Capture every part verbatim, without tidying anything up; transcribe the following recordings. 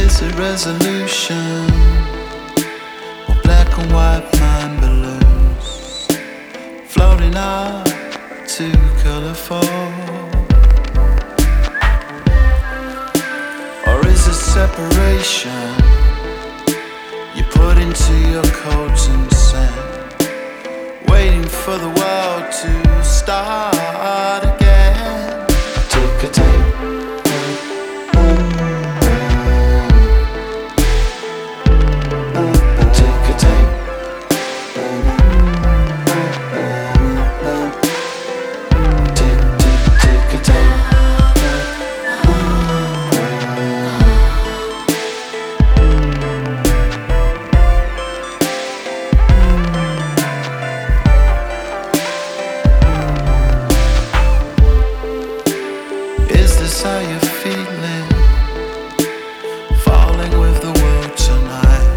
Is it resolution or black and white mind balloons floating up too colorful? Or is it separation you put into your coat and sand, waiting for the world to start again? Take a take. How you feeling? Falling with the world tonight,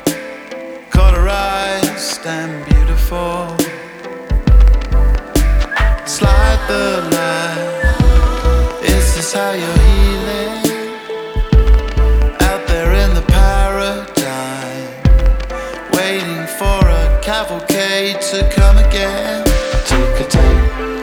colorized and beautiful. Slide the line. Is this how you're healing? Out there in the paradigm, waiting for a cavalcade to come again. Take a take.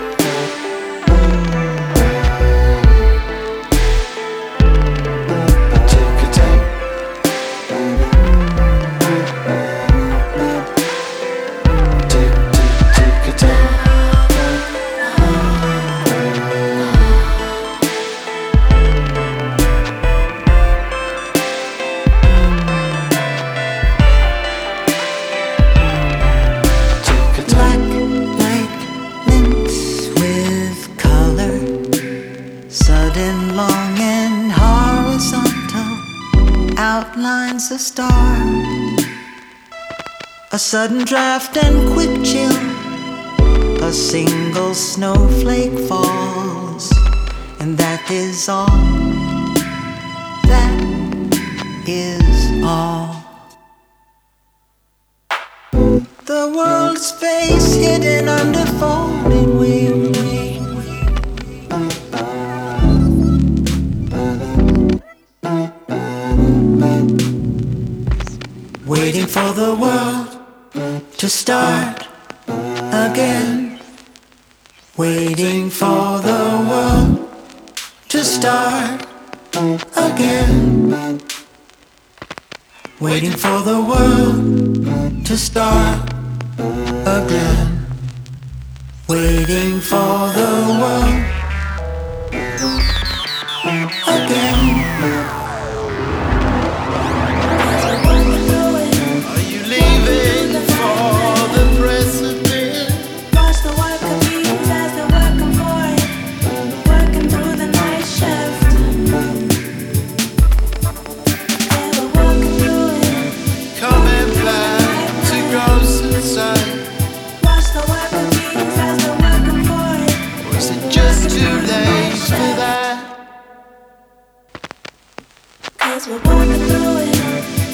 Long and horizontal outlines a star. A sudden draft and quick chill, a single snowflake falls, and that is all. That is all. The world's face hidden under folding wings. Waiting for the world to start again. Waiting for the world to start again. Waiting for the world to start again. Waiting for the world again. Cause we're walking through it.